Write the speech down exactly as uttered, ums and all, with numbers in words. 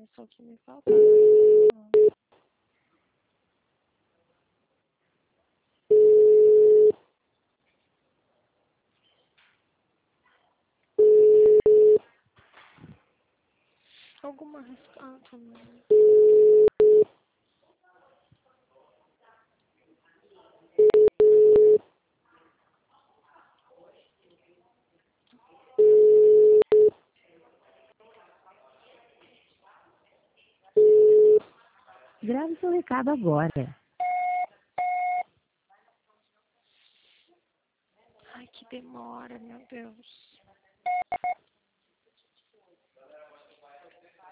Só que me falta. Hum. Alguma resposta, né? Grave seu recado agora. Ai, que demora, meu Deus.